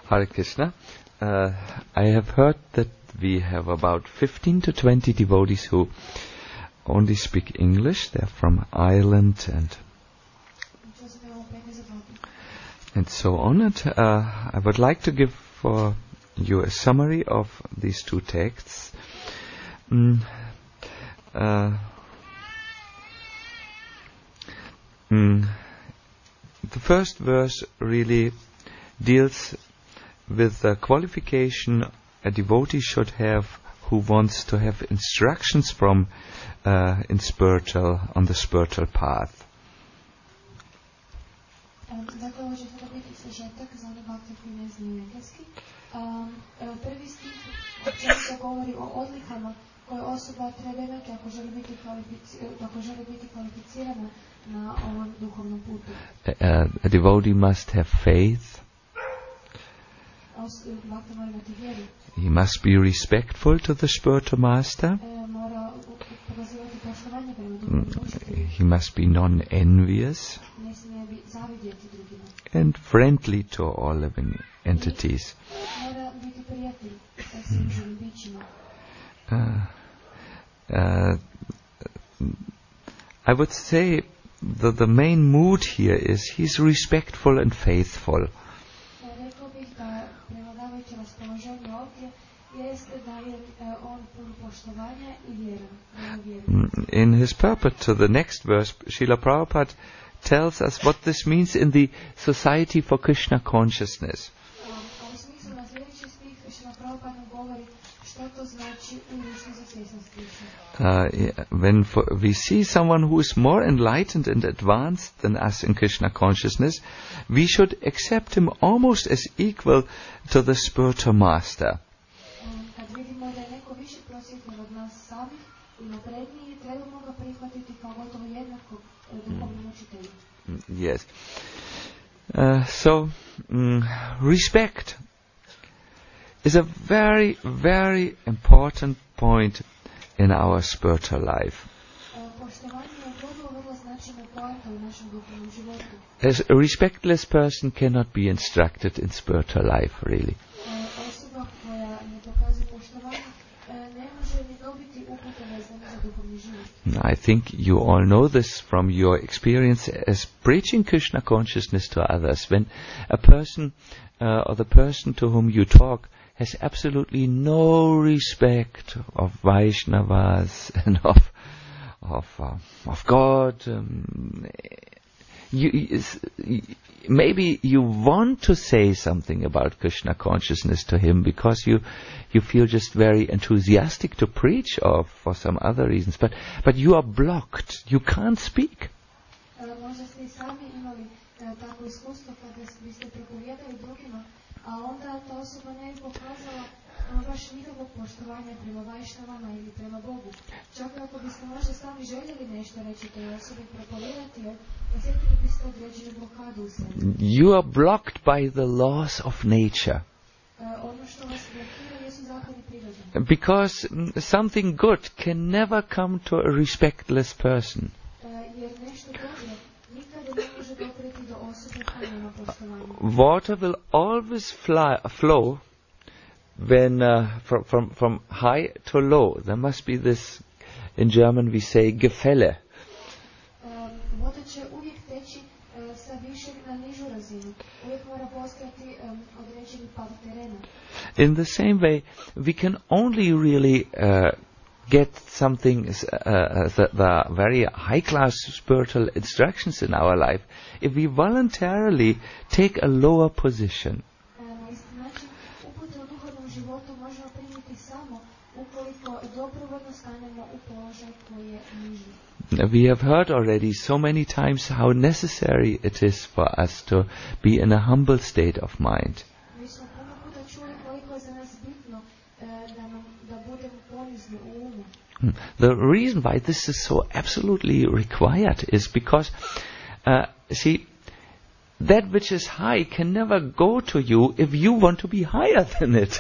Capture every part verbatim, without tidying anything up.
Hare Krishna. Uh, I have heard that we have about fifteen to twenty devotees who only speak English. They're from Ireland and and so on. And uh, I would like to give for you a summary of these two texts. Mm, uh, mm, the first verse really deals with the qualification a devotee should have who wants to have instructions from uh, in spiritual on the spiritual path. Prvi stih općenito govori o odlikama koje osoba treba imati ako želi biti kvalificirana, ako želi biti kvalificirana na ovom duhovnom putu. Uh, a devotee must have faith. He must be respectful to the spiritual master. He must be non-envious and friendly to all living entities. Uh, uh, I would say that the main mood here is he's respectful and faithful. In his purport to the next verse, Srila Prabhupada tells us what this means in the Society for Krishna Consciousness. Uh, when for, we see someone who is more enlightened and advanced than us in Krishna consciousness, we should accept him almost as equal to the spiritual master. Yes. Uh, so, mm, respect is a very, very important point in our spiritual life. As a respectless person cannot be instructed in spiritual life, really. I think you all know this from your experience as preaching Krishna consciousness to others. When a person uh, or the person to whom you talk has absolutely no respect of Vaishnavas and of of uh, of God, um, you, you, maybe you want to say something about Krishna consciousness to him because you you feel just very enthusiastic to preach, or for some other reasons, but but you are blocked. You can't speak. A onda ta osoba ne bi pokazala baš nikakvog poštovanja prema Vajšnavama ili prema Bogu. Čak i ako biste možda sami željeli nešto reći toj osobi, propovijedati je, osjetili biste određenu blokadu u sebi. You are blocked by the laws of nature. Ono što vas blokira jesu zakoni prirode. Because something good can never come to a respectless person. Jer nešto dobro nikada ne može dopreti do osobe koja nema poštovanja. Water will always fly, flow when uh, from, from from high to low. There must be this, in German we say Gefälle. Voda će uvijek teći sa višeg na nižu razinu. Uvijek mora postojati određeni pad terena. In the same way, we can only really uh, get something, uh, the, the very high-class spiritual instructions in our life if we voluntarily take a lower position. We have heard already so many times how necessary it is for us to be in a humble state of mind. The reason why this is so absolutely required is because, uh, see, that which is high can never go to you if you want to be higher than it.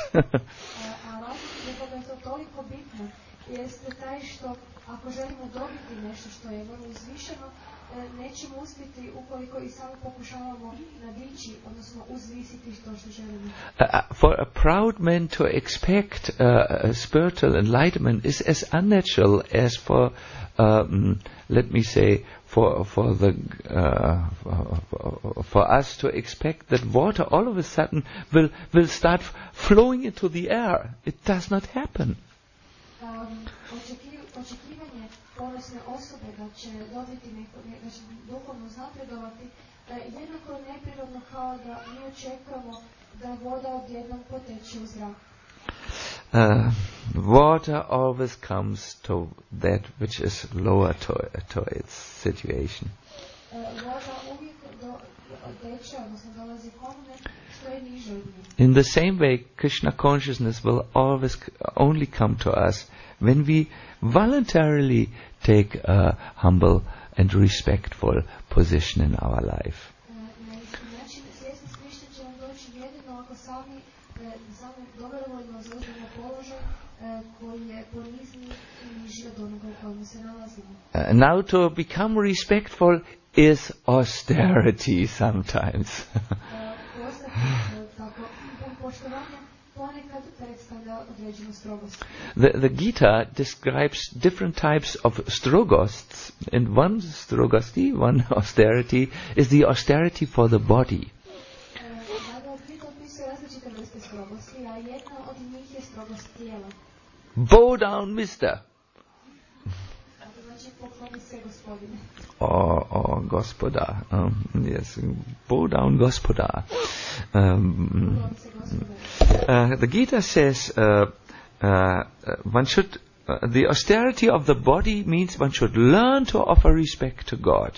nećemo uspjeti ukoliko i samo pokušavamo nadići, odnosno uzvisiti to što želimo. Uh, for a proud man to expect uh, spiritual enlightenment is as unnatural as for, um, let me say, for for the uh, for, for us to expect that water all of a sudden will will start flowing into the air. It does not happen. Um, očekivanje ponosne osobe da će dobiti neko, da će duhovno napredovati, jednako je neprirodno kao da mi očekujemo da voda odjednom poteče u zrak. Uh, water always comes to that which is lower to, to its situation. Uh, voda uvijek do, teče, odnosno dolazi onome što je niže od nje. In the same way, Krishna consciousness will always only come to us when we voluntarily take a humble and respectful position in our life. Uh, now to become respectful is austerity sometimes. The, the Gita describes different types of strogosts. And one strogosti, one austerity, is the austerity for the body. Bow down, mister. Or, or gospoda. Um, yes, bow down, gospoda. Um, uh, the Gita says uh, uh, one should, uh, the austerity of the body means one should learn to offer respect to God.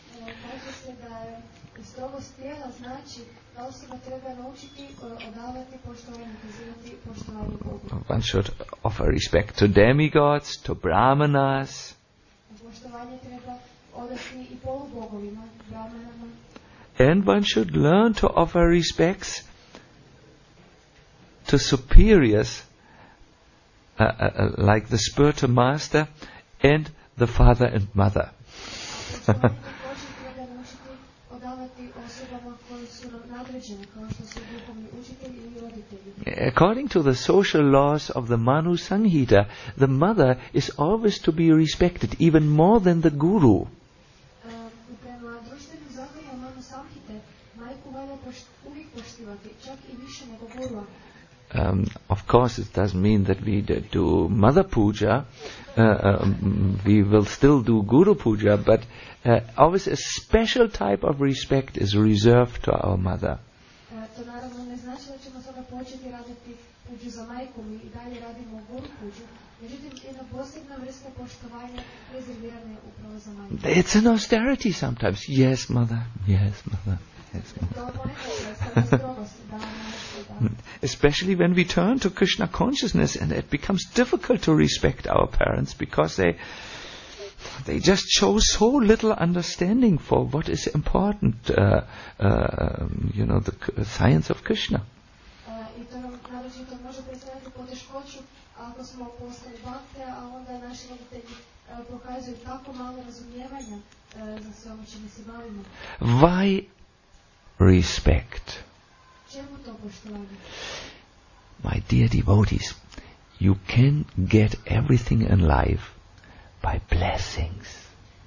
One should offer respect to demigods, to brahmanas. And one should learn to offer respects to superiors, uh, uh, like the spiritual master and the father and mother. According to the social laws of the Manu Samhita, the mother is always to be respected, even more than the guru. Um, of course, it doesn't mean that we do mother puja. Uh, um, we will still do guru puja, but uh, always a special type of respect is reserved to our mother. It's an austerity sometimes. Yes, mother. Yes, mother. Yes, mother. Especially when we turn to Krishna consciousness, and it becomes difficult to respect our parents because they they just show so little understanding for what is important, uh, uh, you know, the uh, science of Krishna. Why respect? My dear devotees, you can get everything in life by blessings.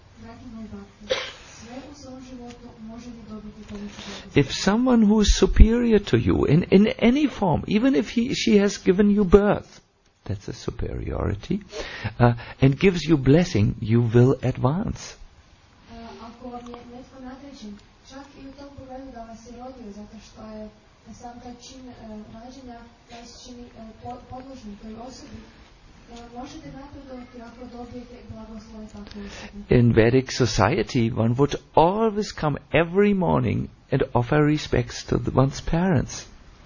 If someone who is superior to you in, in any form, even if he, she has given you birth, that's a superiority, uh, and gives you blessing, you will advance. In Vedic society, one would always come every morning and offer respects to the, one's parents.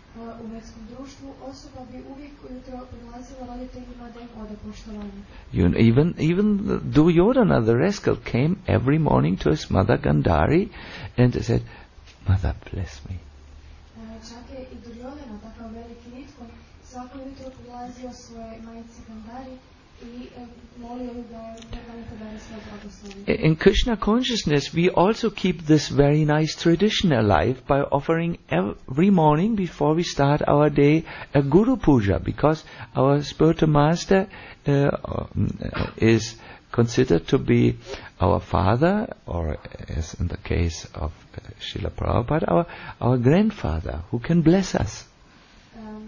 You know, even even Duryodhana, the rascal, came every morning to his mother Gandhari and said, "Mother, bless me." In Krishna consciousness, we also keep this very nice tradition alive by offering every morning before we start our day a Guru Puja, because our spiritual master uh, is considered to be our father, or as in the case of uh, Srila Prabhupada, our, our grandfather, who can bless us. Um,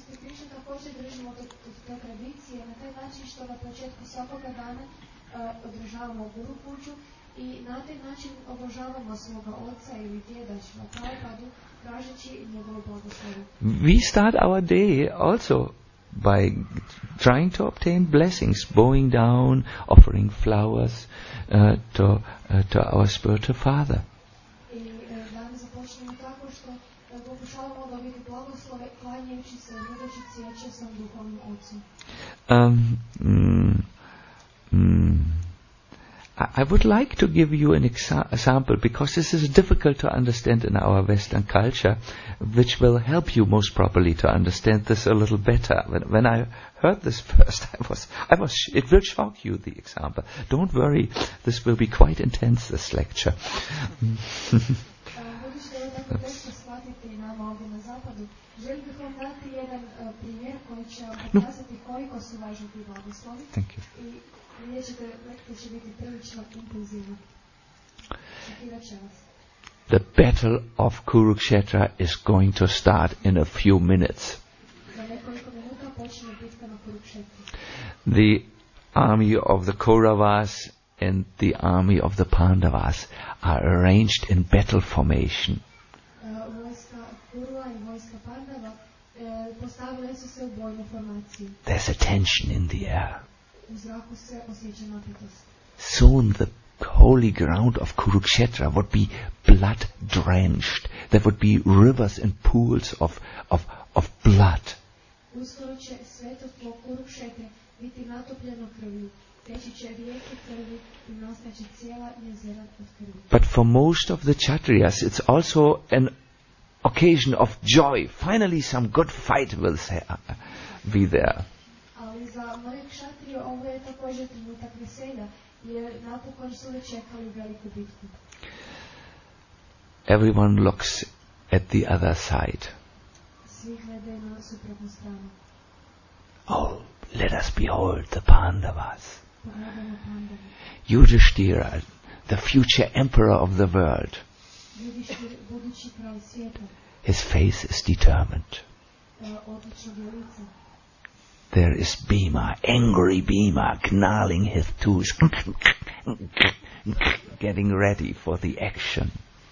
što na početku svakoga dana uh, održavamo Guru Puđu i na taj način obožavamo svoga oca ili djeda Šrila Prabhupadu, tražeći njegovu blagoslovu. We start our day also by trying to obtain blessings, bowing down, offering flowers uh, to uh, to our spiritual father. I uh, dan započnemo tako što uh, pokušavamo dobiti blagoslove, klanjajući se, nudeći cvijeće svom duhovnom ocu. Um, mm, mm, I, I would like to give you an exa- example, because this is difficult to understand in our Western culture, which will help you most probably to understand this a little better. When, when I heard this first, I was, I was, sh- it will shock you, the example. Don't worry, this will be quite intense, this lecture. No. Thank you. The battle of Kurukshetra is going to start in a few minutes. The army of the Kauravas and the army of the Pandavas are arranged in battle formation. There's a tension in the air. Soon the holy ground of Kurukshetra would be blood drenched. There would be rivers and pools of, of, of blood. But for most of the Kshatriyas, it's also an occasion of joy. Finally, some good fight will be there. Everyone looks at the other side. Oh, let us behold the Pandavas. Yudhishthira, the future emperor of the world. His face is determined. There is Bhima, angry Bhima, gnarling his tooth, getting ready for the action.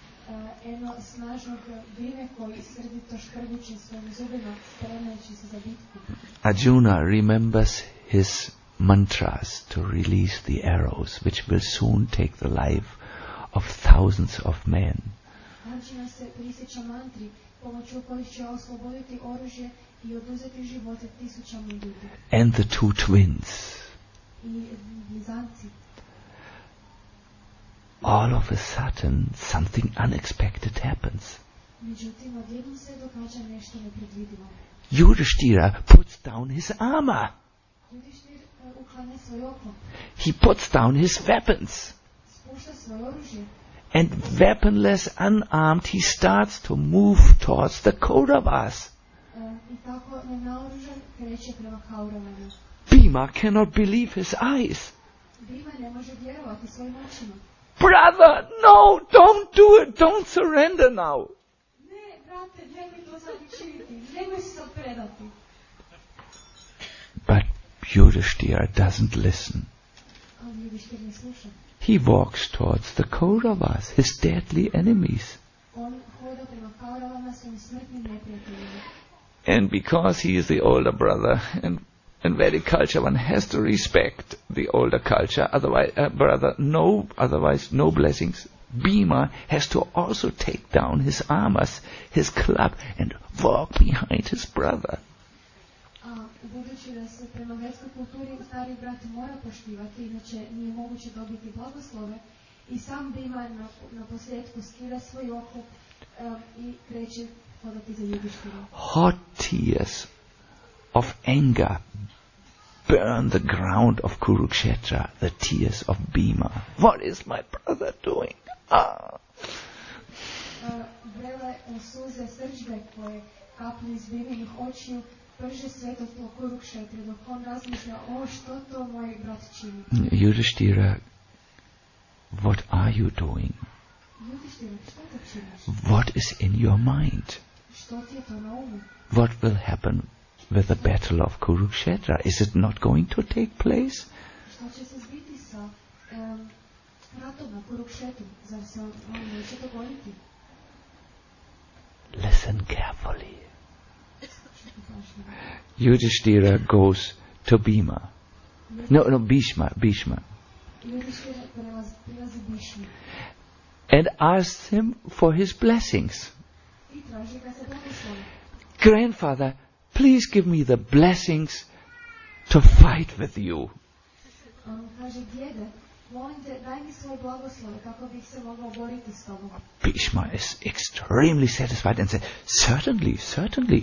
Arjuna remembers his mantras to release the arrows, which will soon take the life of thousands of men. And the two twins. All of a sudden, something unexpected happens. Yudhishthira puts down his armor. He puts down his weapons. And weaponless, unarmed, he starts to move towards the Kauravas. Bhima cannot believe his eyes. Brother, no, don't do it, don't surrender now. But Yudhishthira doesn't listen. He walks towards the Kauravas, his deadly enemies. And because he is the older brother, and in Vedic culture one has to respect the older culture, otherwise, uh, brother, no, otherwise no blessings. Bhima has to also take down his armors, his club, and walk behind his brother. Budući da se prema vedskoj kulturi stari brat mora poštivati, inače nije moguće dobiti blagoslove, i sam Bhima na, na posljedku skida svoj oklop um, i kreće hodati za Yudhishthira. Hot tears of anger burn the ground of Kurukshetra, the tears of Bhima. What is my brother doing? Ah. Vrele suze srđbe koje kaplju iz Biminih očiju prže sveto tlo Kurukšetre dok on razmišlja, o što to moj brat čini. Yudhishthira, what are you doing? Yudhishthira, što to činiš? What is in your mind? Što ti je to na umu? What will happen with the battle of Kurukshetra? Is it not going to take place? Što će se zbiti sa um, ratom na Kurukšetru? Zar se on, on neće dogoditi? Listen carefully. Yudhishthira goes to Bhima. No, no, Bhishma, Bhishma. And asks him for his blessings. Grandfather, please give me the blessings to fight with you. Bhishma is extremely satisfied and said, certainly, certainly.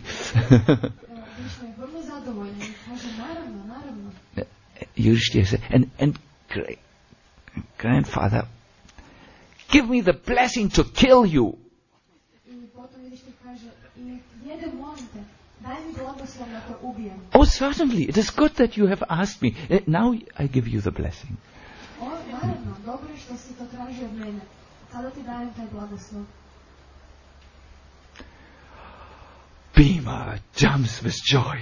Yudhishthira said, and, and great, grandfather, give me the blessing to kill you. Oh, certainly. It is good that you have asked me. Uh, now I give you the blessing. Bhima jumps with joy.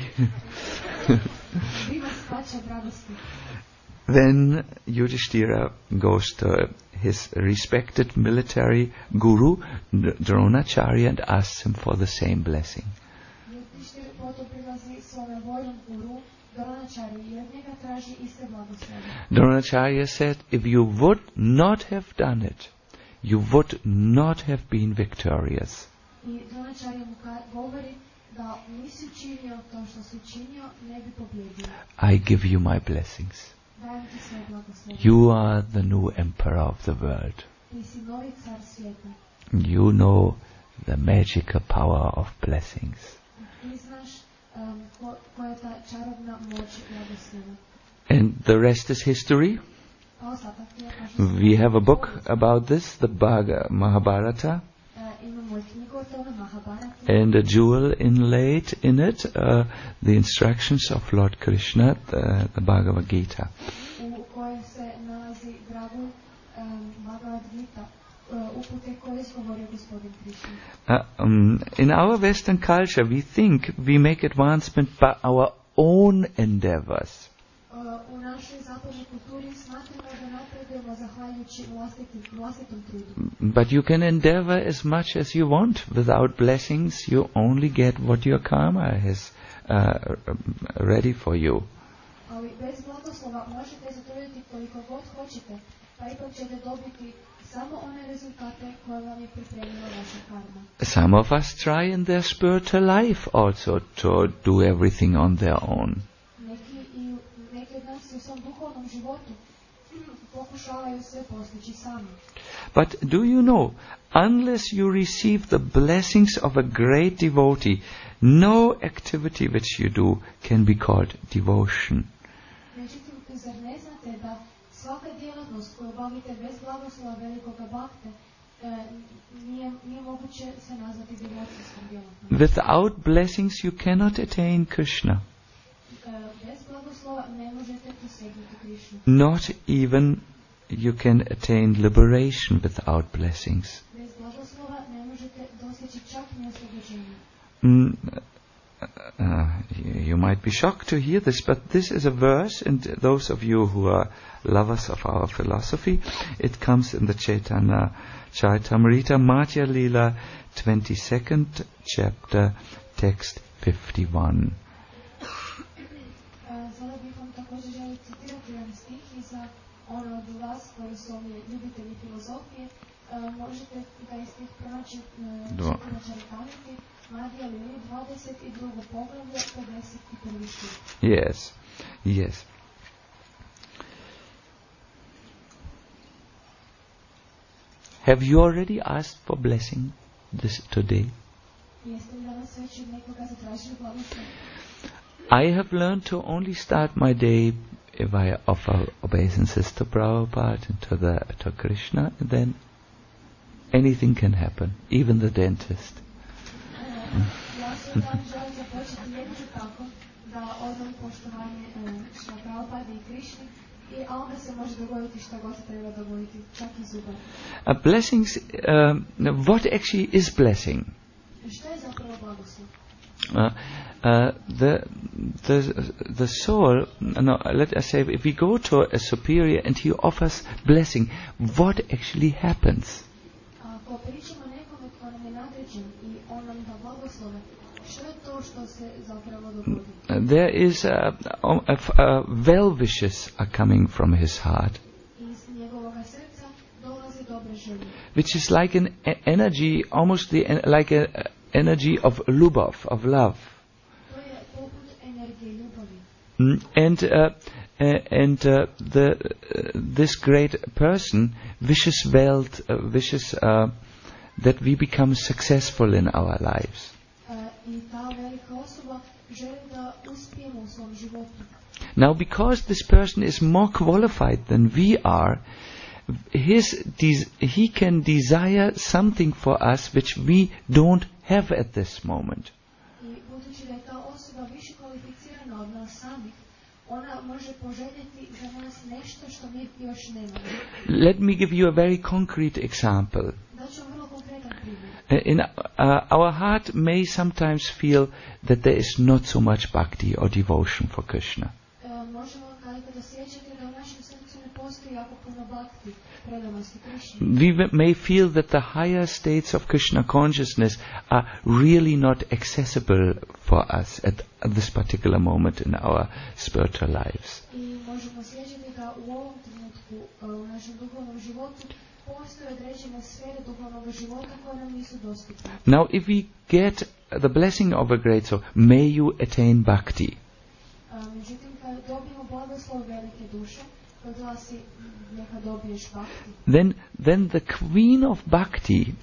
Then Yudhishthira goes to his respected military guru, Dronacharya, and asks him for the same blessing. Dronacharya said, if you would not have done it, you would not have been victorious. I give you my blessings. You are the new emperor of the world. You know the magical power of blessings. And the rest is history. We have a book about this, the Bhagavad Mahabharata, and a jewel inlaid in it, uh, the instructions of Lord Krishna, the, the Bhagavad Gita. Uh, um, in our Western culture, we think we make advancement by our own endeavors. But you can endeavor as much as you want. Without blessings, you only get what your karma has uh, ready for you. Some of us try in their spiritual life also to do everything on their own. But do you know, unless you receive the blessings of a great devotee, no activity which you do can be called devotion. Without blessings you cannot attain Krishna. Not even you can attain liberation without blessings. Mm, uh, you might be shocked to hear this, but this is a verse, and those of you who are lovers of our philosophy, it comes in the Chaitanya Charitamrita, Madhya Lila, twenty-second chapter, text fifty-one. Yes, yes. Have you already asked for blessing this today? I have learned to only start my day if I offer obeisances to Prabhupada and to the to Krishna, and then anything can happen, even the dentist. Ja svoj dan želim započeti jedino tako da odam poštovanje Šrila Prabhupada i Krišni, i a onda se može dogoditi šta god se treba dogoditi, čak i zubar. Uh, blessings, um, what actually is blessing? Što je zapravo blagoslov? Uh, uh, the the the soul. No, let us say if we go to a superior and he offers blessing, what actually happens? Ako pričamo nekome ko nam je nadređen i on nam da blagoslove, što je to što se zapravo dogodi? Uh, there is a, a, a well wishes are coming from his heart, Iz njegovoga srca dolazi dobre želje. which is like an e- energy, almost the en- like a, a energy of lubov, of love. To je poput energije ljubavi. Mm, and uh, uh, and uh, the uh, this great person wishes well, uh, wishes uh, that we become successful in our lives. Uh, I ta velika osoba želi da uspijemo u svom životu. Now, because this person is more qualified than we are, his des- he can desire something for us which we don't have at this moment. I budući da je ta osoba više kvalificirana od nas samih, ona može poželjeti za nas nešto što mi još nemamo. Let me give you a very concrete example. Daću vam vrlo konkretan primjer. Uh, In uh, our heart may sometimes feel that there is not so much bhakti or devotion for Krishna. E, možemo kada osjećati da u našem srcu ne postoji jako puno bhakti, predanosti Krišni. We w- may feel that the higher states of Krishna consciousness are really not accessible for us at, at this particular moment in our spiritual lives. I možemo osjećati da u ovom trenutku e, u našem duhovnom životu postoje određene sfere duhovnog života koje nam nisu dostupne. Now, if we get the blessing of a great soul, may you attain bhakti. A, međutim, kad dobijemo blagoslov velike duše, kad glasi neka dobiješ bhakti, Then, then the queen of bhakti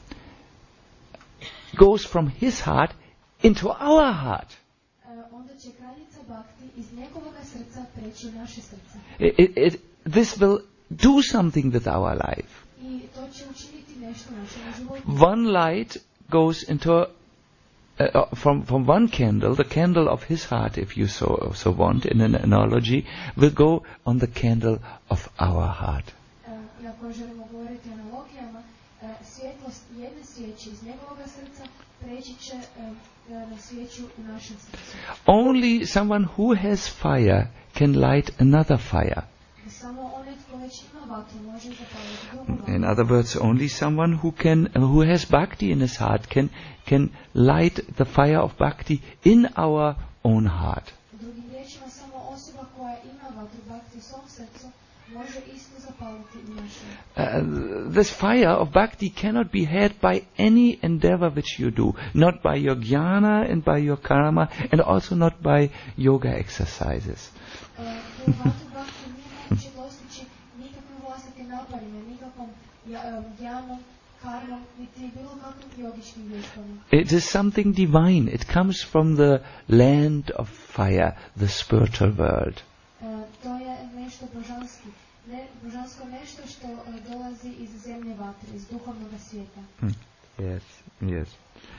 goes from his heart into our heart. e, onda će kraljica bhakti iz njegovoga srca preći u naše srce. It, it, it, this will do something with our life. I to će učiniti nešto u našem životu. One light goes into uh, uh, from from one candle, the candle of his heart, if you so so want, in an analogy, will go on the candle of our heart. E, I ako želimo govoriti o analogijama, e, svjetlost jedne svijeće iz njegovoga srca preći će e, e, na svijeću u našem srcu. Only someone who has fire can light another fire. I samo onaj tko već ima vatru može zapaliti drugu vatru. In other words, only someone who can who has bhakti in his heart can can light the fire of bhakti in our own heart. Drugim riječima, samo osoba koja ima vatru bhakti u svom srcu može isto zapaliti u našem. Uh, this fire of bhakti cannot be had by any endeavor which you do, not by your jnana and by your karma, and also not by yoga exercises. E, tu vatru bhakti nije moguće dostići nikakvim vlastitim naporima, nikakvom ja- e, jnanom, karmom, niti bilo kakvim jogičkim vježbama. It is something divine. It comes from the land of fire, the spiritual world. E, to je nešto božanski. Ne, božansko nešto što e, dolazi iz zemlje vatre, iz duhovnog svijeta. Yes, yes.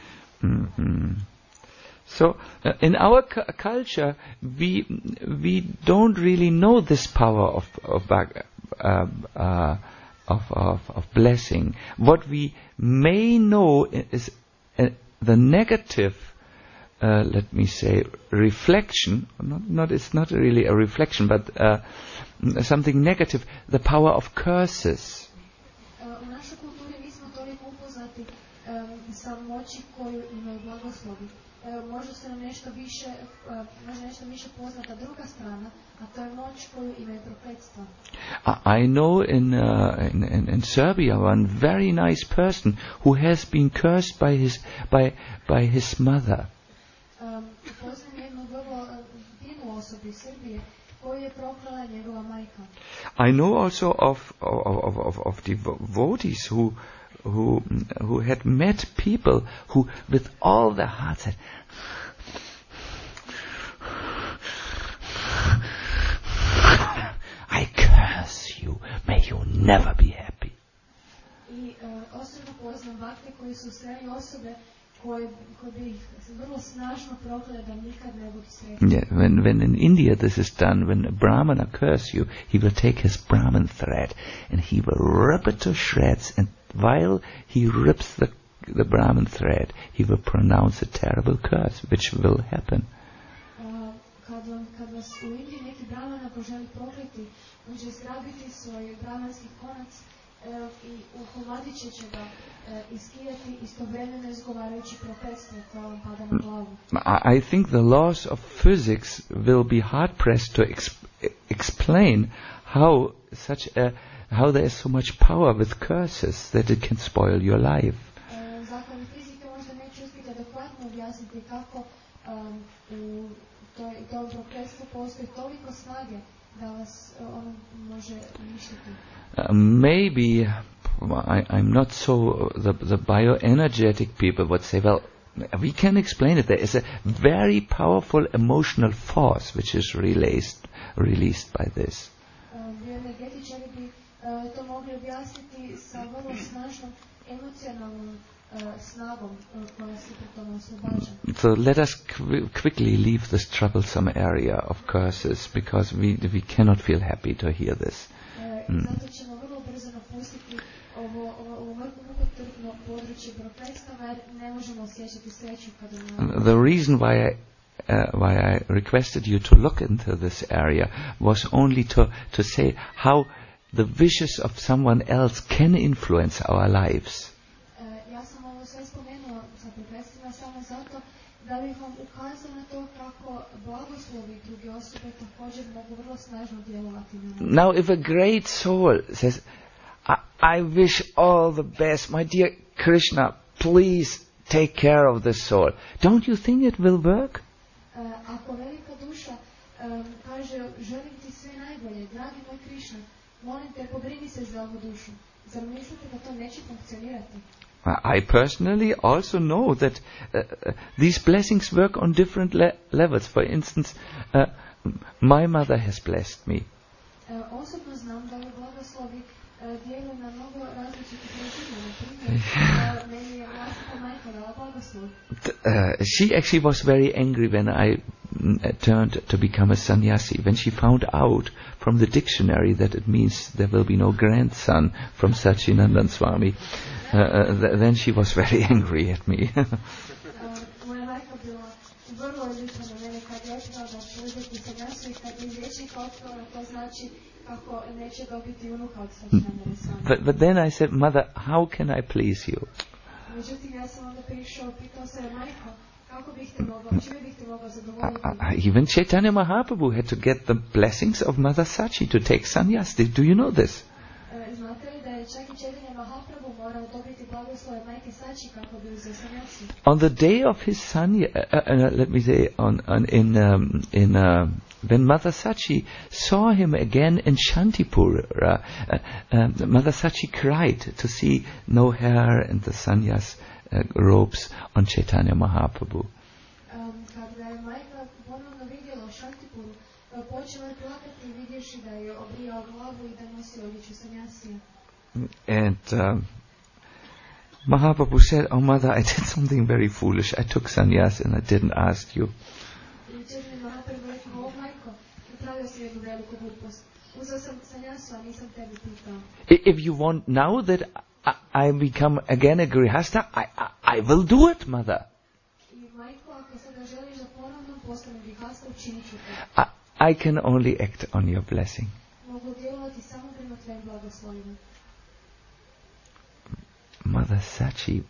hmm So, uh, in our cu- culture, we we don't really know this power of of bhag- uh, uh, of, of of blessing. What we may know is uh, the negative. Uh, let me say reflection. Not, not it's not really a reflection, but uh, something negative. The power of curses. E, u našoj kulturi nismo toliko upoznati e, sa moći koju imaju blagoslovi. E, možda se nam nešto više, e, možda nešto više poznata druga strana, a to je moć koju imaju prokletstva. I I know in, uh, in, in in Serbia one very nice person who has been cursed by his by by his mother. Um, poznam jednu vrlo e, divnu osobu iz Srbije koju je proklala njegova majka. I know also of of of, of, of devotees who who who had met people who with all their heart said, never be happy. I uh, osobno poznam bakte koji su sreli osobe koje, koje bi ih vrlo snažno proklele da nikad ne budu sretni. Yeah, when, when in India this is done, when a Brahmana curses you, he will take his Brahman thread and he will rip it to shreds, and while he rips the, the Brahman thread, he will pronounce a terrible curse, which will happen. Uh, kad, vam, kad vas u Indiji neki Brahmana poželi prokleti, on će zgrabiti svoj brahmanski konac i uhladit će će ga iskijati istovremeno izgovarajući prokletstvo koje vam pada na glavu. I think the laws of physics will be hard pressed to exp- explain how such a how there is so much power with curses that it can spoil your life. Zakoni fizike možda neće uspjeti adekvatno objasniti kako um, u toj, tom prokletstvu postoji toliko snage da vas ono može uništiti. Uh, maybe I, I'm not so uh, the the bioenergetic people would say, well, we can explain it. There is a very powerful emotional force which is released released by this. Bioenergetičari bi uh, to mogli objasniti sa vrlo snažnom emocionalnom snagom koja se pri tome oslobađa. So let us qu- quickly leave this troublesome area of curses, because we we cannot feel happy to hear this. Mm. Zato ćemo vrlo brzo napustiti ovo ovo mukotrpno područje prokletstava jer ne možemo osjećati sreću kada nam. The reason why I uh, why I requested you to look into this area was only to to say how the wishes of someone else can influence our lives. Ja sam ovo sve spomenuo sa prokletstvom samo zato da bih vam ukazao na to kako blagoslovi druge osobe također mogu vrlo snažno djelovati na nas. Now, if a great soul says, I, I wish all the best, my dear Krishna, please take care of this soul, don't you think it will work? Uh, ako velika duša um, kaže, želim ti sve najbolje, dragi moj Krishna, molim te, pobrini se za ovu dušu. Zar mislite da to neće funkcionirati? I personally also know that uh, uh, these blessings work on different le- levels. For instance, uh, my mother has blessed me. Uh, osobno znam da ovi blagoslovi uh, djeluju na mnogo različitih razina. Na primjer, uh, meni je vlastita majka dala blagoslov. Uh, she actually was very angry when I uh, turned to become a sannyasi. When she found out from the dictionary that it means there will be no grandson from Satchidananda Swami, uh, uh, th- then she was very angry at me. Moja majka bila vrlo ljuta na mene kad je otkrila da će uzeti sannyasu i kad je iz liječnika otkrila to znači kako neće dobiti unuka od Satchidananda Swami. But, but then I said, Mother, how can I please you? Međutim, ja sam onda prišao, pitao se, majko, kako bih te mogao, čime bih te mogao zadovoljiti? Uh, even Chaitanya Mahaprabhu had to get the blessings of Mother Sachi to take sannyas. Do you know this? Uh, znate li da je čak i Chaitanya Mahaprabhu morao dobiti blagoslove majke Sachi kako bi uzeo sannyasu? On the day of his sanya, uh, uh, let me say, on, on in um, in uh, when Mother Sachi saw him again in Shantipur, uh, uh, um, Mother Sachi cried to see no hair and the sannyas uh, robes on Chaitanya Mahaprabhu. Um, kad ga je majka ponovno vidjela u Shantipuru, uh, počela je plakati vidjevši da je obrijao glavu i da nosi odjeću sannyasija. And um, Mahaprabhu said, "Oh mother, I did something very foolish. I took sannyas and I didn't ask you." I Chaitanya Mahaprabhu rekao, o majko, napravio si jednu veliku glupost. Uzeo sam sannyasu, a nisam tebi pitao. If you want now that I, I become again a grihasta, I, I I will do it, mother. I majko, ako sada želiš da ponovno postanem grihasta, učinit ću to. I, I can only act on your blessing. Mogu djelovati samo prema tvojim blagoslovima. Mother Sachi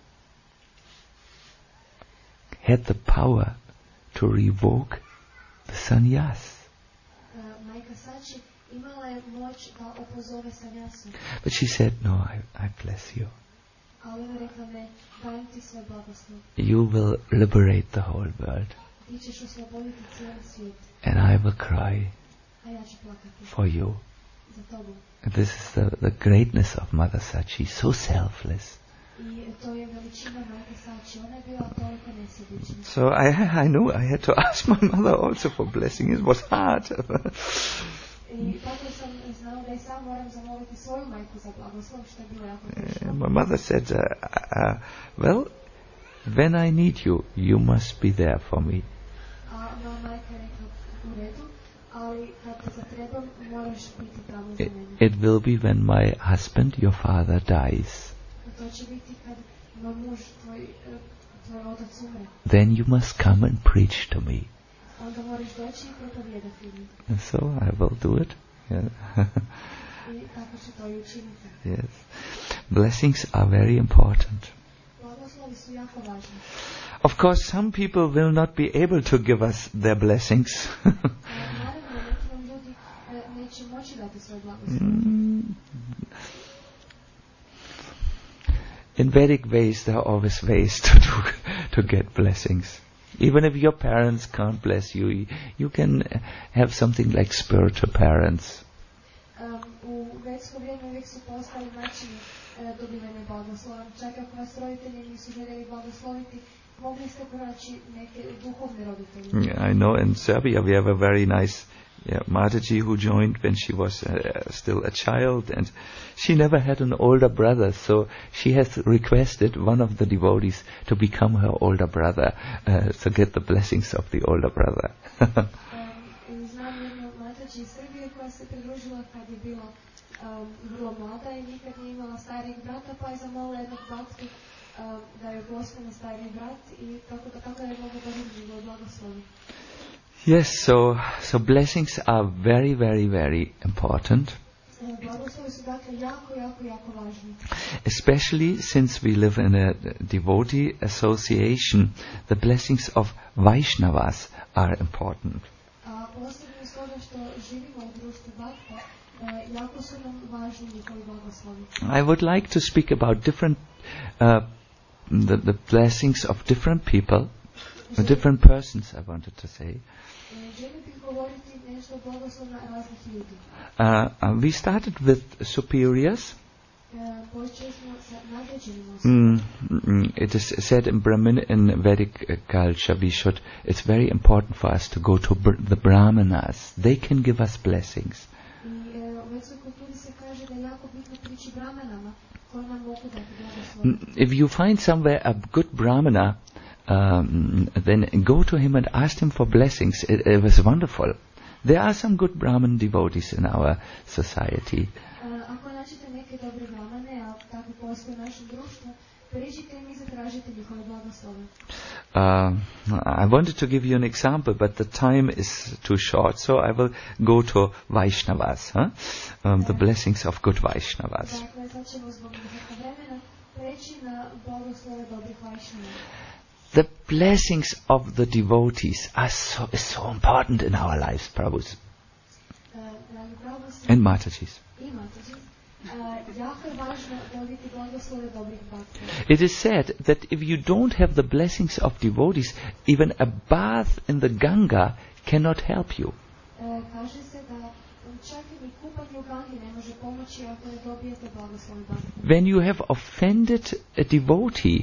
had the power to revoke the sannyas. Uh, majka Sachi imala je moć da opozove sannyasu. But she said, no, I, I bless you. Ali ona rekla, ne, dajem ti svoj blagoslov. You will liberate the whole world. Ti ćeš osloboditi cijeli svijet. And I will cry A ja ću plakati for you. za tobom. This is the, the greatness of Mother Sachi, so selfless. I to je veličina majke Sachi. Ona je bila toliko nesebična. So I I knew I had to ask my mother also for blessing. It was hard. I tako sam znao da i sam moram zamoliti svoju majku za blagoslov, što je bilo jako teško. Uh, my mother said, uh, uh, well, when I need you, you must be there for me. A moja majka je rekla, u redu, ali kad te zatrebam, moraš biti tamo za It, mene. it will be when my husband, your father, dies. To će biti kad moj muž, tvoj, eh, tvoj otac umre. Then you must come and preach to me. Onda moraš doći i propovijedati mi. And so I will do it. Yeah. I tako ću to i učiniti. Yes. Blessings are very important. Blagoslovi su jako važni. Of course, some people will not be able to give us their blessings. A naravno, neki vam ljudi eh, neće moći dati svoje blagoslove. Mm. In Vedic ways, there are always ways to do, to get blessings. Even if your parents can't bless you, you can have something like spiritual parents. Um, u vedsko vrijeme uvijek su postali načini uh, dobivanja blagoslova. Čak ako vas roditelji nisu željeli blagosloviti, mogli ste pronaći neke duhovne roditelje. Yeah, I know in Serbia we have a very nice yeah, Mataji who joined when she was uh, still a child, and she never had an older brother, so she has requested one of the devotees to become her older brother, uh, to get the blessings of the older brother. um, znam jednu Mataji iz Srbije koja se pridružila kad je bila um, vrlo mlada i nikad nije imala starijeg brata, pa je zamolila jednog bhaktu um, da joj postane stariji brat i tako da tako je mogla dobiti njegove blagoslovi. Yes, so so blessings are very, very, very important. Blagoslovi su dakle jako, jako, jako važni. Especially since we live in a devotee association, the blessings of Vaishnavas are important. A posebno iz toga što živimo u društvu Bhakta, jako su nam važni njihovi blagoslovi. I would like to speak about different, uh, the, the blessings of different people, or different persons, I wanted to say. Želim bih govoriti nešto o blagoslovima raznih ljudi. Uh, uh, we started with superiors. Počeli smo sa nadređenim Mm, osobama. mm, it is said in Brahmin, in Vedic uh, culture, we should, it's very important for us to go to br- the Brahmanas. They can give us blessings. I u vedskoj kulturi se kaže da je jako bitno prići brahmanama koji nam mogu dati blagoslovi. Mm, If you find somewhere a good Brahmana, um, then go to him and ask him for blessings. It, it was wonderful. There are some good Brahman devotees in our society. Uh, ako nađete neke dobre brahmane, a tako postoje u našem društvu, priđite im i zatražite njihove blagoslove. Uh, I wanted to give you an example, but the time is too short, so I will go to Vaishnavas, huh? um, the blessings of good Vaishnavas. Dakle, sad ćemo zbog nekog vremena preći na blagoslove dobrih Vajšnava. The blessings of the devotees are so, is so important in our lives, Prabhus Uh, dragi Prabhusi and Matajis. i Mataji, uh, jako je važno dobiti blagoslove dobrih Bhaktova. It is said that if you don't have the blessings of devotees, even a bath in the Ganga cannot help you. Uh, kaže se da čak i ni kupanje u Gangi ne može pomoći ako ne dobijete blagoslove Bhaktova. When you have offended a devotee,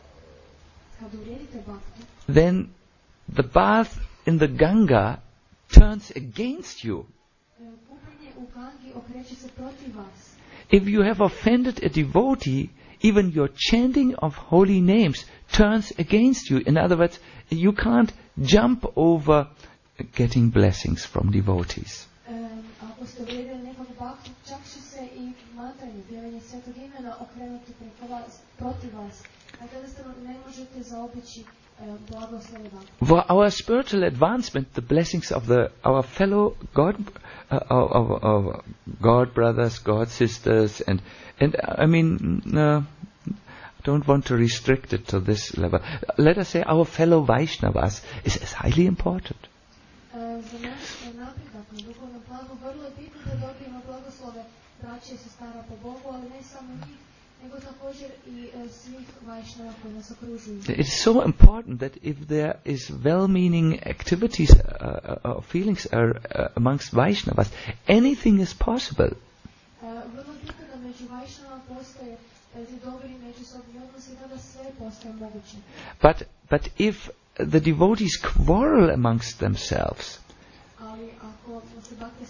Kad uvrijedite Bhaktu, then the bath in the Ganga turns against you. uh, kupanje u Gangi okreće se protiv vas. If you have offended a devotee, even your chanting of holy names turns against you. In other words, you can't jump over getting blessings from devotees. Um, ako ste uvrijedili nekog Bhaktu, čak će se i mantranje, pjevanje svetog imena okrenuti preko vas, protiv vas. Dakle, jednostavno ne možete zaobići uh, blagoslove Bhaktu. For our spiritual advancement, the blessings of the our fellow God, uh, our, our, our God brothers, God sisters, and and I mean, uh, I don't want to restrict it to this level. Let us say our fellow Vaishnavas is, is highly important. Uh, za naš uh, napredak na duhovnom planu vrlo je bitno da dobijemo blagoslove braće i sestara po Bogu, ali ne samo njih, nego također i uh, svih Vajšnava koji nas okružuju. It is so important that if there is well-meaning activities uh, or feelings are uh, amongst Vaishnavas, anything is possible. Uh, vrlo bitno da među Vajšnava postoje uh, ti dobri međusobni odnosi, da sve postoje moguće. But but if the devotees quarrel amongst themselves, Ali ako se bakte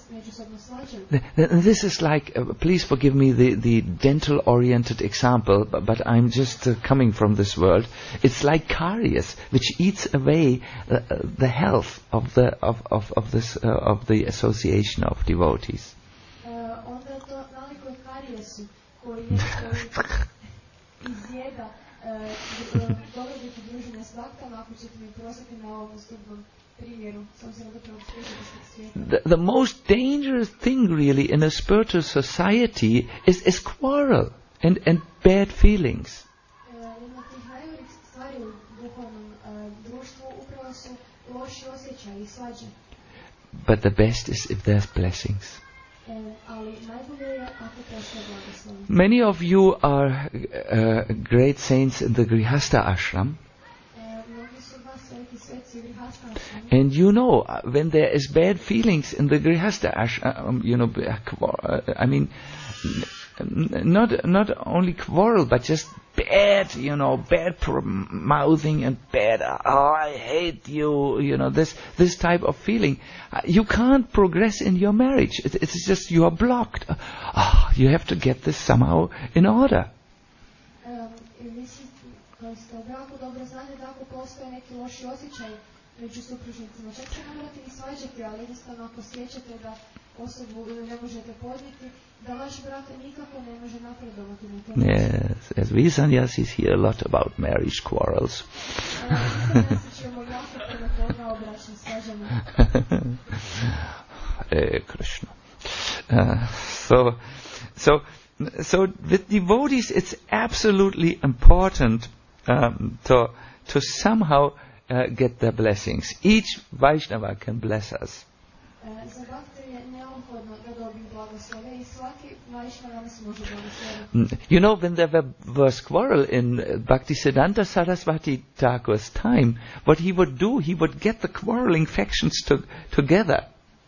međusobno svađaju. Th- th- This is like, uh, please forgive me the, the dental-oriented example, but, but I'm just uh, coming from this world. It's like caries, which eats away uh, uh, the health of the of of of this uh, of the association of devotees. Uh, onda je to nalikuje karijesu koji je koji izjeda uh, dobrobiti druženja s baktama, ako ćete mi prositi na ovom osobnom primjeru, s obzirom da pravo spriječite svijeta. The, the most dangerous thing really in a spiritual society is, is quarrel and, and bad feelings. Jedna od tih najgorih stvari u duhovnom uh, društvu upravo su loši osjećaji i svađe. But the best is if there's blessings. Uh, ali najbolje je ako postoje blagoslovi. Many of you are uh, great saints in the Grihastha ashram. And you know, uh, when there is bad feelings in the Grihastha ashram, um, you know, uh, I mean, n- not not only quarrel, but just bad, you know, bad pr- mouthing and bad, oh, I hate you, you know, this this type of feeling. Uh, you can't progress in your marriage. It, it's just you are blocked. Uh, oh, you have to get this somehow in order. Među supružnicima. Čak se ne morate ni svađati, ali jednostavno ako sjećate da osobu ne možete podnijeti, da vaš brak nikako ne može napredovati na tom. Yes, as we sannyasis hear a lot about marriage quarrels. Hare Krishna. Uh, so, so, so with devotees, it's absolutely important um, to to somehow Uh, get their blessings. Each Vaishnava can bless us. You know, when there were, was quarrel in uh, Bhaktisiddhanta Saraswati Thakur's time, what he would do, he would get the quarreling factions to, together.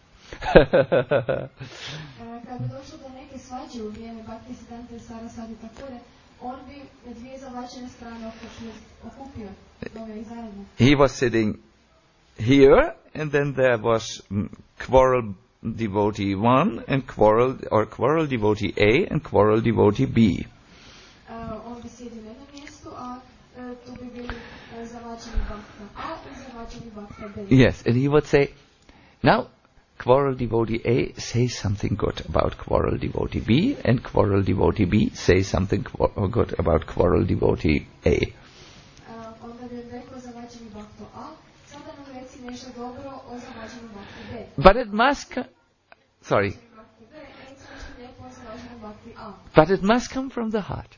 He was sitting here, and then there was mm, quarrel devotee one, and quarrel or quarrel devotee A, and quarrel devotee B. Yes, and he would say, now, quarrel devotee A says something good about quarrel devotee B, and quarrel devotee B says something qu- good about quarrel devotee A. But it must co- sorry. But it must come from the heart.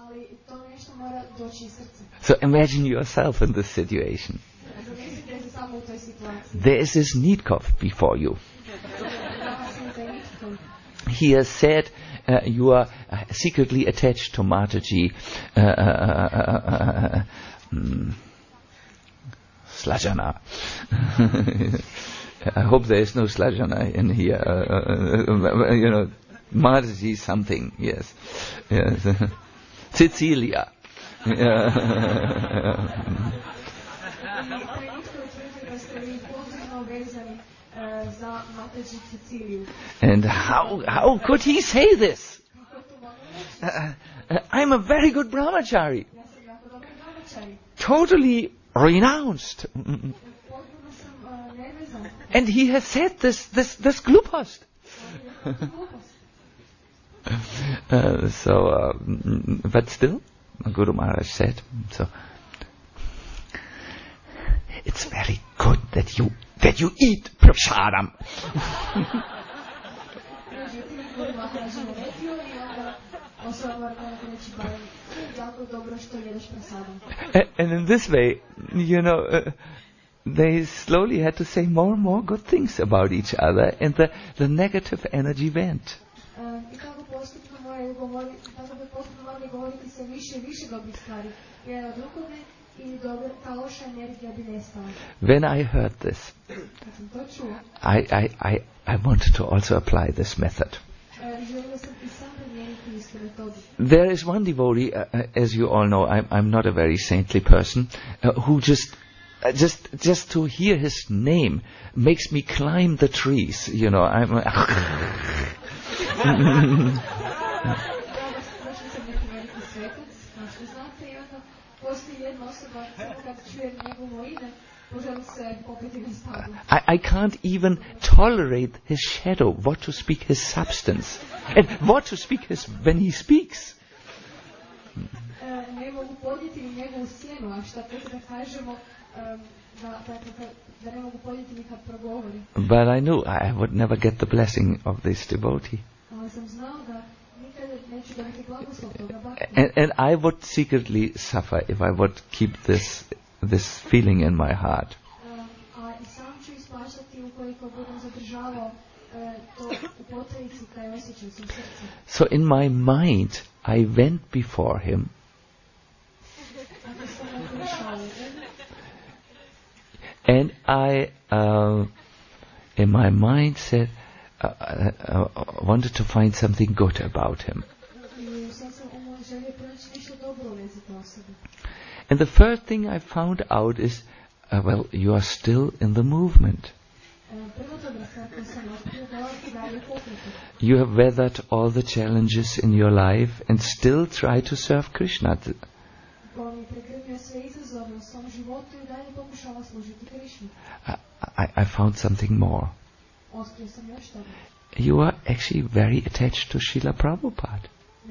So imagine yourself in this situation. There is this Needkov before you. He has said uh, you are uh, secretly attached to Mataji. Uh, uh, uh, uh, uh, um, Slajana. I hope there is no Slajana in here. Uh, uh, uh, you know, Mataji something. Yes, yes. Cecilia. And how how could he say this? Uh, uh, I'm a very good brahmachari. Totally renounced. And he has said this this this glupost. uh, so, uh, but still, Guru Maharaj said, so it's very good that you that you eat prasadam. And in this way, you know, uh, they slowly had to say more and more good things about each other, and the, the negative energy went. When I heard this, I, I, I, I wanted to also apply this method. There is one devotee, uh, as you all know, I'm, I'm not a very saintly person, uh, who just uh, just just to hear his name makes me climb the trees. You know, I'm. Došli sam neki veliki svetac, kao što znate, i onda postoji jedna osoba, samo kad čuje njegovo ime, poželi se popeti na stablo. I, I can't even tolerate his shadow, what to speak his substance. And what to speak his when he speaks. Ne mogu podnijeti ni njegovu sjenu, a šta tek da kažemo um, da, da, da, da ne mogu podnijeti ni kad progovori. But I knew I would never get the blessing of this devotee. Ali sam znao da nikada neću dobiti blagoslov toga bhakti. And, and I would secretly suffer if I would keep this this feeling in my heart. Um, a i sam ću ispaštati ukoliko budem zadržavao uh, to u potajici, taj osjećaj u svom srcu. So in my mind, I went before him. And I, uh, in my mind, said, uh, uh, uh, wanted to find something good about him. And the first thing I found out is, uh, well, you are still in the movement. You have weathered all the challenges in your life and still try to serve Krishna. I, I, I found something more. You are actually very attached to Srila Prabhupada.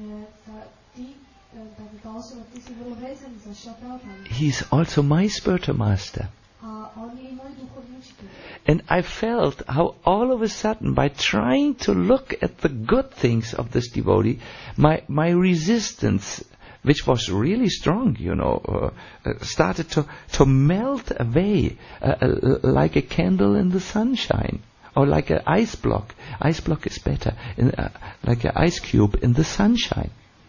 He is also my spiritual master. And I felt how all of a sudden, by trying to look at the good things of this devotee, my my resistance, which was really strong, you know, uh, uh, started to, to melt away uh, uh, like a candle in the sunshine, or like an ice block. Ice block is better, in, uh, like an ice cube in the sunshine.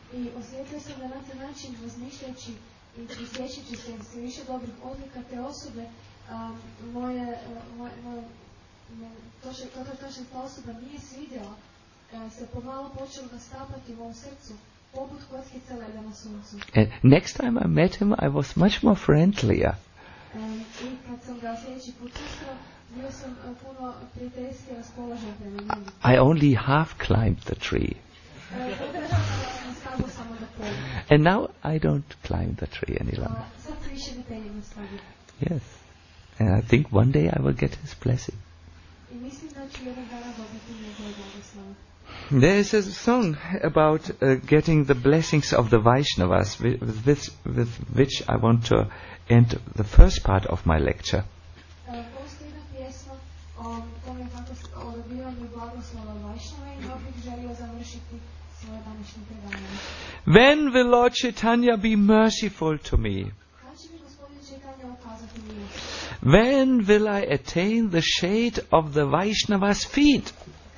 Um, moje, moje, moje, to što to, to što ta osoba nije svidjela, uh, se pomalo počelo rastapati u mom srcu, poput kockice leda na suncu. And next time I met him, I was much more friendlier. Um, I kad sam ga sljedeći put susreo, bio sam uh, puno prijateljski raspoložen prema njemu. I only half climbed the tree. Uh, stablo samo do pola. And now I don't climb the tree any longer. Uh, sad se više ne penjem na stablo. Yes. And I think one day I will get his blessing. There is a song about uh, getting the blessings of the Vaishnavas, with, with, with which I want to end the first part of my lecture. When will Lord Chaitanya be merciful to me? When will I attain the shade of the Vaishnava's feet?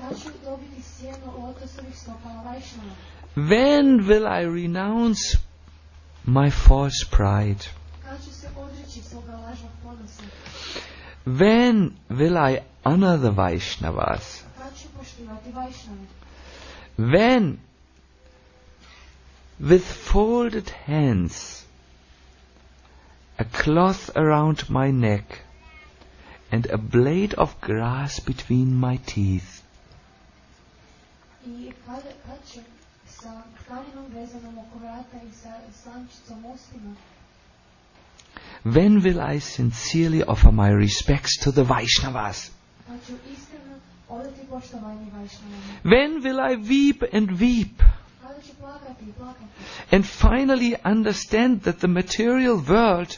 When will I renounce my false pride? When will I honor the Vaishnavas? When, with folded hands, a cloth around my neck, and a blade of grass between my teeth. When will I sincerely offer my respects to the Vaishnavas? When will I weep and weep? And finally understand that the material world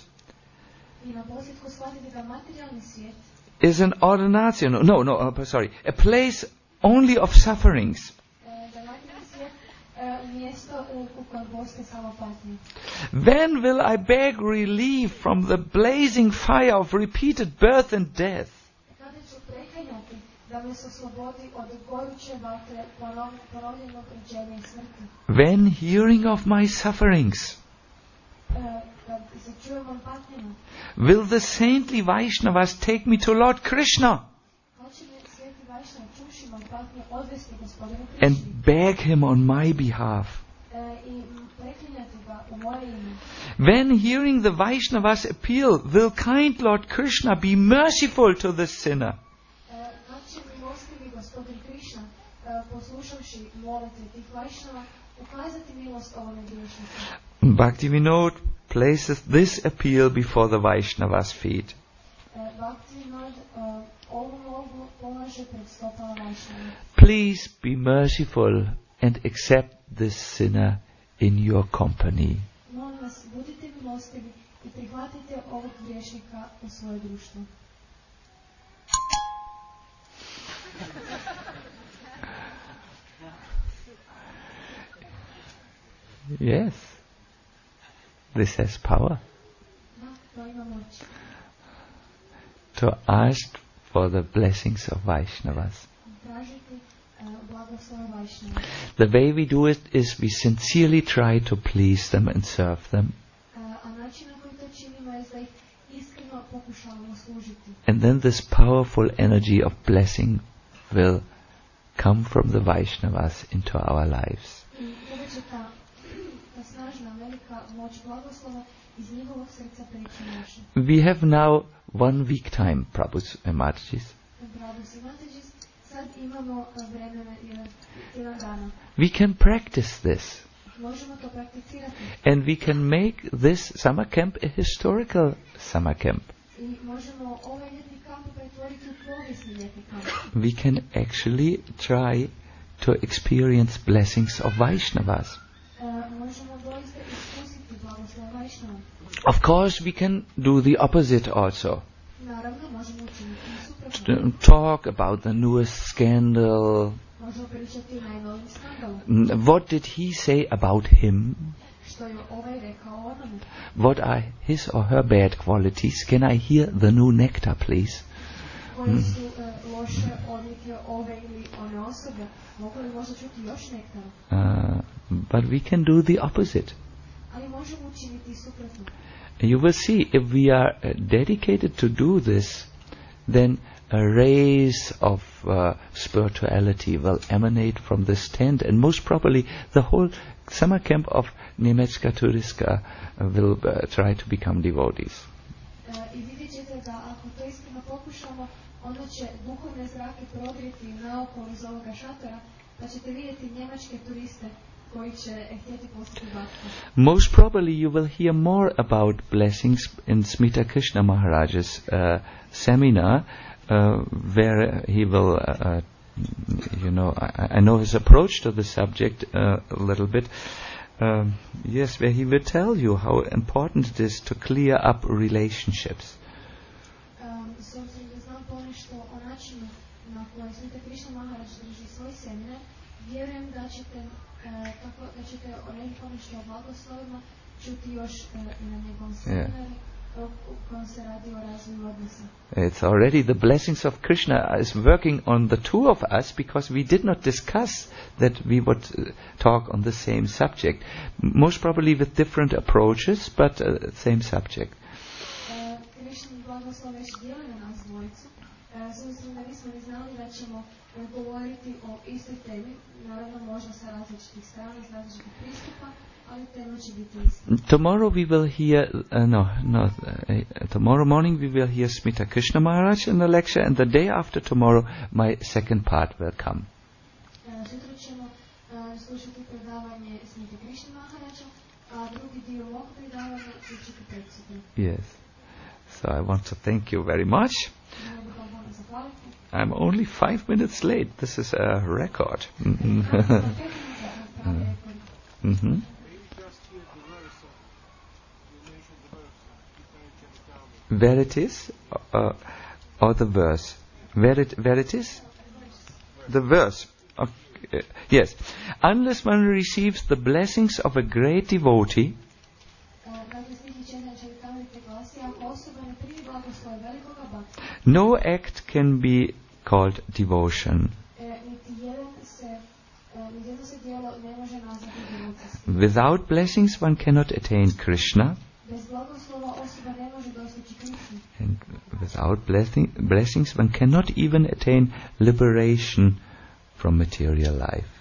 is an ordination, no, no, uh, sorry, a place only of sufferings. When will I beg relief from the blazing fire of repeated birth and death? When hearing of my sufferings, will the saintly Vaishnavas take me to Lord Krishna and beg him on my behalf? When hearing the Vaishnava's appeal, will kind Lord Krishna be merciful to the sinner? Kad će milostivi gospodin Krišna, poslušavši molitve tih Vajšnava, ukazati milost ovome griješniku? Bhaktivinoda places this appeal before the Vaishnava's feet. Bhaktivinoda ovu molbu polaže pred stopala Vajšnava. Please be merciful and accept this sinner in your company. Molim vas, budite milostivi i prihvatite ovog griješnika u svoje društvo. Yes, this has power. Da, to ima moć. To ask for the blessings of Vaishnavas. Tražiti blagoslove Vajšnava. The way we do it is we sincerely try to please them and serve them. A način na koji to činimo je da ih iskreno pokušavamo služiti. And then this powerful energy of blessing will come from the Vaishnavas into our lives. I tada će ta, ta snažna, velika moć blagoslova iz njihovog srca preći naše. We have now one week time, Prabhu's and Mataji's. Prabhu Simateđis, sad imamo vremena jedan dana. We can practice this. Možemo to prakticirati. And we can make this summer camp a historical summer camp. I možemo ovaj ljetni kamp pretvoriti u povijesni ljetni kamp. We can actually try to experience blessings of Vaishnavas. Uh, možemo doista iskusiti blagoslov Vajšnava. Of course, we can do the opposite also. Naravno, možemo učiniti i suprotno. To talk about the newest scandal. Možemo pričati o najnovim skandalu. What did he say about him? Što je ovaj rekao o onome? What are his or her bad qualities? Can I hear the new nectar, please? Koje su uh, loše odlike ove ili one osobe? Mogu li možda čuti još nektara? Uh, but we can do the opposite. Ali možemo učiniti suprotno. You will see, if we are uh, dedicated to do this, then a rays of uh, spirituality will emanate from this tent, and most probably the whole summer camp of Nemecka Turiska uh, will uh, try to become devotees. Uh, I vidjet ćete da ako to iskreno pokušamo, onda će duhovne zrake prodrijeti naokolo iz ovoga šatora, pa ćete vidjeti njemačke turiste koji će htjeti postati bhakti. Most probably you will hear more about blessings in Smita Krishna Maharaj's uh, seminar, uh, where he will, uh, you know, I, I know his approach to the subject uh, a little bit. Um, yes, where he will tell you how important it is to clear up relationships. Um, s obzirom da znam ponešto o načinu na koji Smita Krishna Maharaj drži svoj seminar, vjerujem da ćete Uh, tako da ćete o nekim ponešto o blagoslovima čuti još uh, i na njegovom seminaru u kojem se radi o razvoju odnosa. It's already the blessings of Krishna is working on the two of us, because we did not discuss that we would uh, talk on the same subject. Most probably with different approaches, but uh, same subject. Uh, Krishna blagoslov već dijeli na nas dvojicu. Uh, s obzirom da nismo ni znali da ćemo govoriti o istoj temi, naravno možda sa različitih strana, s različitih pristupa, ali tema će biti ista. Tomorrow we will hear, uh, no, no, uh, tomorrow morning we will hear Smita Krishna Maharaj in the lecture, and the day after tomorrow my second part will come. Uh, sutra ćemo uh, slušati predavanje Smita Krishna Maharaja, a drugi dio ovog predavanja će biti predsutra. Yes. So I want to thank you very much. I'm only five minutes late. This is a record. Mm-hmm. mm-hmm. Where it is, uh, or the verse? Where it where it is? The verse. Okay. Yes. Unless one receives the blessings of a great devotee, no act can be called devotion. Without blessings one cannot attain Krishna. And without blessing, blessings one cannot even attain liberation from material life.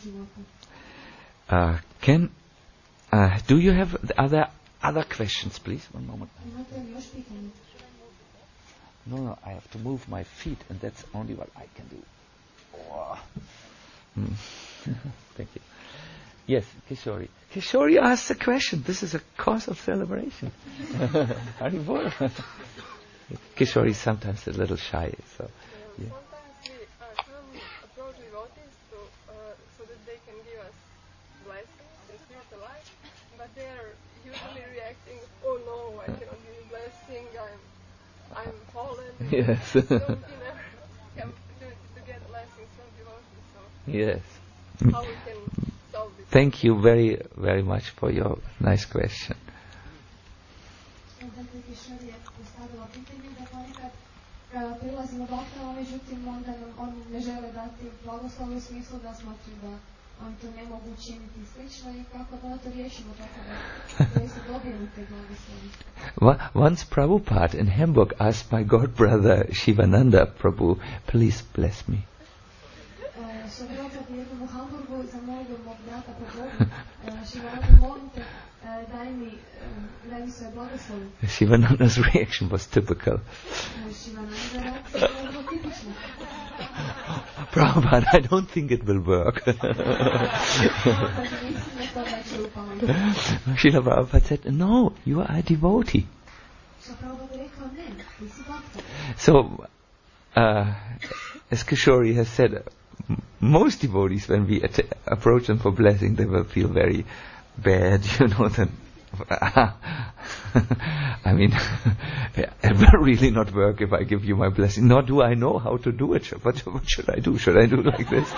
životu. Uh, can uh, do you have other other questions, please? One moment. Imate li još pitanje? No, no, I have to move my feet, and that's only what I can do. Oh. Mm. Thank you. Yes, Kishori. Kishori asks a question. This is a cause of celebration. Haribol. Kishori is sometimes a little shy, so. Yeah. Sometimes we uh, come approach devotees to, uh, so that they can give us blessings and spiritual life, but they are usually reacting, oh no, I cannot give you blessing, I'm, I'm fallen. Yes. So we never come to, to get blessings from devotees, so Yes. how we can solve this? Thank you very, very much for your nice question. Dakle, Kishori je postavila pitanje da ponekad uh, prilazimo doktorima, međutim onda nam oni ne žele dati blagoslov u smislu da smatruju da oni to ne mogu učiniti slično i kako da to riješimo tako da, da se dobijemo te blagoslovi. Wa- Once Prabhupada in Hamburg asked my god brother Shivananda Prabhu, please bless me. Uh, so Prabhupada je jednom u Hamburgu zamolio mog brata po Bogu, uh, Šivananda, molim te, uh, daj mi, uh, daj mi svoje blagoslovi. Shivananda's reaction was typical. Uh, Šivananda reakcija je vrlo tipična. Prabhupada, I don't think it will work. Prabhupada mislim da to neće upaliti. Srila Prabhupada said, no, you are a devotee. So Prabhupada je rekao, ne, ti si bhakta. So, uh, as Kishori has said, m- most devotees, when we at- approach them for blessing, they will feel very bad, you know, that I mean, it will really not work if I give you my blessing, nor do I know how to do it. What, what should I do? Should I do like this?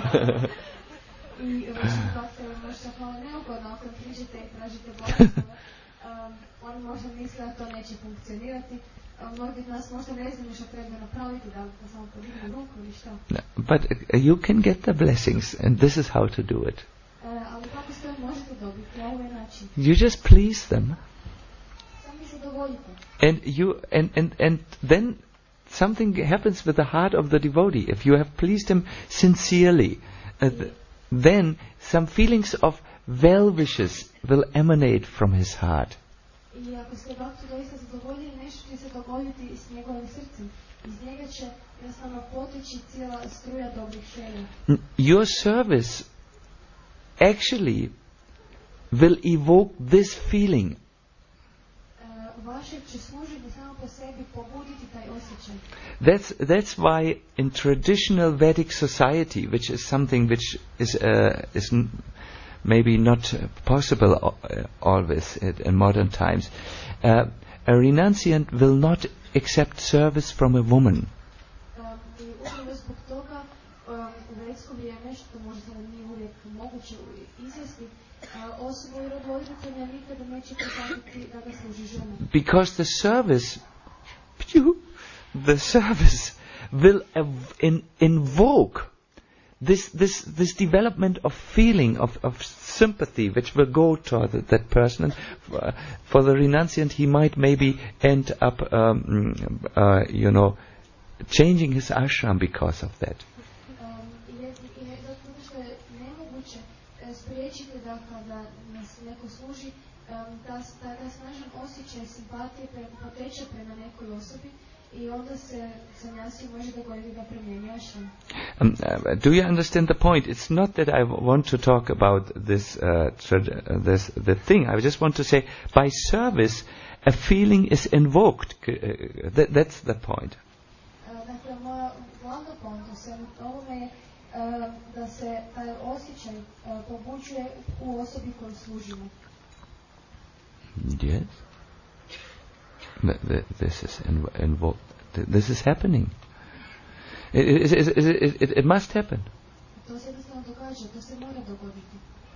I vašim bhaktima možda malo neugodno ako priđete i tražite blagoslova. Um, oni možda misle da to neće funkcionirati. Um, mnogi od nas možda ne znaju što treba napraviti, da, da samo podignu ruku ili šta. But uh, you can get the blessings, and this is how to do it. Uh, ali kako sve možete dobiti, a ovo je način. You just please them, Sami zadovoljite. and you and, and, and then something happens with the heart of the devotee. If you have pleased him sincerely, uh, th- then some feelings of well wishes will emanate from his heart. I ako ste bhaktu doista zadovoljili, nešto će se dogoditi s njegovim srcem. Iz njega će jednostavno poteći cijela struja dobrih želja. N- Your service actually will evoke this feeling. Uh, vaše će služenje samo po sebi pobuditi taj osjećaj. That's that's why in traditional Vedic society, which is something which is uh, is n- maybe not uh, possible uh, always in, in modern times, uh, a renunciant will not accept service from a woman. Um, I upravo zbog toga um, u vedsko vrijeme, što možda sada nije uvijek moguće izvesti, uh, osoba i rodvoditelja nikada neće prihvatiti da ga služi žena. Because the service, phew, the service will ev- in, invoke this this this development of feeling of, of sympathy which will go to the, that person. And for, for the renunciant, he might maybe end up, um, uh, you know, changing his ashram because of that. Um, je, je, zato što je nemoguće e, spriječiti da kada nas neko služi, um, da s- da, da snažan osjećaj simpatije pre, poteče prema nekoj osobi i onda se sanjasi može dogoditi da promijeni ashram. Um, uh, do you understand the point? It's not that I w- want to talk about this, uh, trad- uh, this the thing. I just want to say, by service, a feeling is invoked. C- Uh, that, that's the point. Uh, dakle, moja glavna poanta u svemu ovome je uh, da se taj osjećaj uh, pobuđuje u osobi koju služimo. Yes. Th- th- This is inv- invoked. Th- This is happening. It, it, it, it, it, it must happen. To se jednostavno događa, to se mora dogoditi.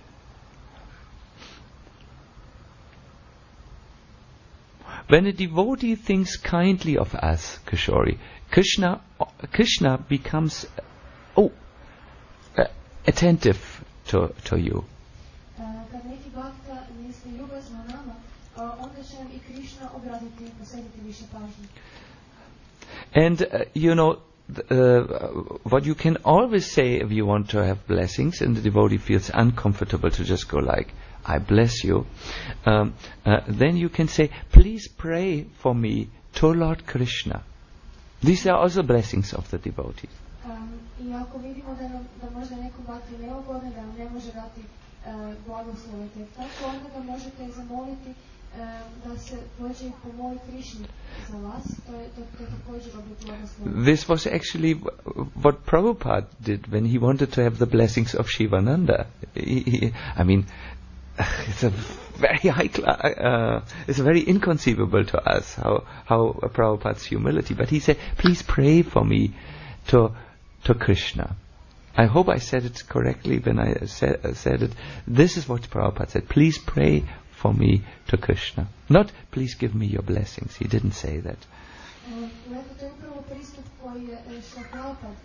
When a devotee thinks kindly of us, Kishori, Krishna, Krishna becomes, oh, uh, attentive to to you. Uh, kad neki bhakta misli ljubazno o nama, uh, onda će nam i Krišna obratiti i posvetiti više pažnje. And uh, you know, uh, what you can always say if you want to have blessings and the devotee feels uncomfortable to just go like, I bless you, um, uh, then you can say, please pray for me to Lord Krishna. These are also blessings of the devotees. Um, I ako vidimo da, nam, da možda nekom vati neugodno, da nam ne može dati uh, blagoslove tek tako, onda ga možete zamoliti uh, da se pođe pomoli Krišni za vas, to je, to, to je također oblik blagoslova. This was actually what Prabhupada did when he wanted to have the blessings of Shivananda. He, he, I mean, it's a very high class, uh, it's very inconceivable to us how, how uh, Prabhupada's humility, but he said, please pray for me to to Krishna. I hope I said it correctly when I said, uh, said it. This is what Prabhupada said. Please pray for me to Krishna. Not, please give me your blessings. He didn't say that. To je upravo pristup koji je što Prabhupada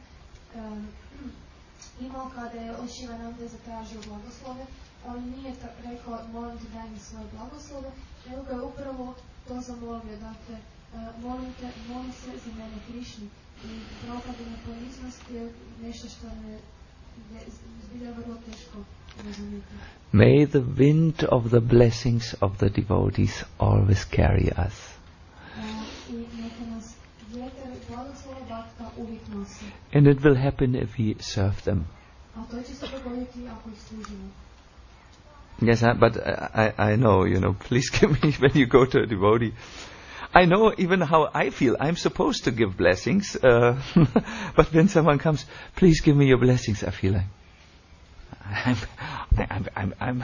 imao kada je od Šivanande zatražio blagoslove. On nije rekao, molim te daj mi svoje blagoslove, nego ga je upravo to zamolio. Dakle, molim te, molim se za mene Krišni. I Prabhupadina poniznost je nešto što ne zbilja vrlo teško razumjeti. May the wind of the blessings of the devotees always carry us. I neka nas vjetar blagoslova bhakta uvijek nosi. And it will happen if we serve them. A to će se dogoditi ako ih služimo. Yes, but I, I know, you know, please give me, when you go to a devotee, I know even how I feel. I'm supposed to give blessings, uh, but when someone comes, please give me your blessings, I feel like I'm, I'm, I'm, I'm,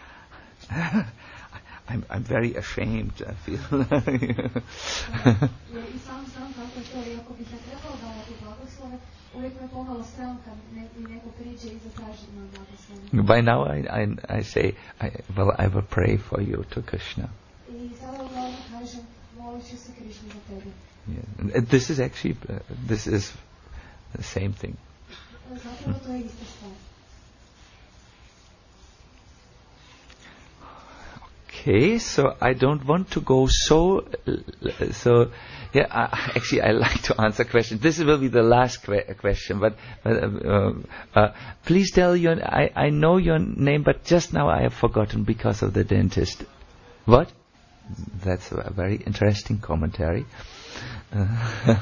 I'm, I'm very ashamed. I feel. By now, I, I, I say, I, well, I will pray for you to Krishna. Yeah. And this is actually, uh, this is the same thing. Okay, so I don't want to go so, so, yeah, I, actually I like to answer questions. This will be the last que- question, but, but uh, uh, please tell your, I, I know your name, but just now I have forgotten because of the dentist. What? That's a very interesting commentary. Uh,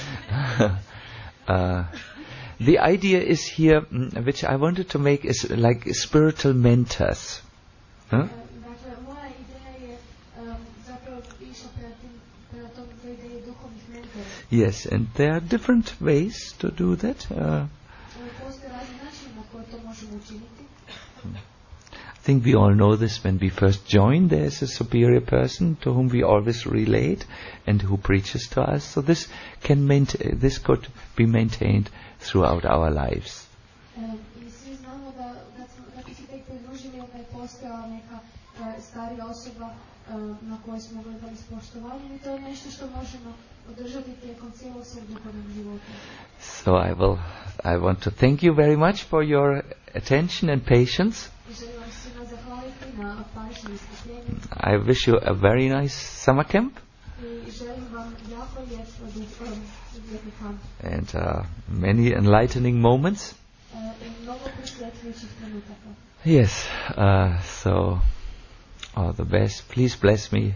uh, the idea is here, which I wanted to make, is like spiritual mentors. Huh? Yes, and there are different ways to do that. Uh, I think we all know this. When we first join, there's a superior person to whom we always relate and who preaches to us. So this can maintain, this could be maintained throughout our lives. So I will, I want to thank you very much for your attention and patience. I wish you a very nice summer camp. And uh, many enlightening moments. Yes, uh, so all the best. Please bless me.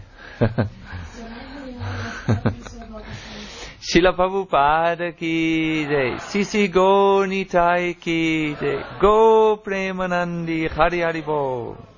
Srila Prabhupada ki jai, Sisi Go Nitai ki jai, Go Premanandi Hari Hari Bo.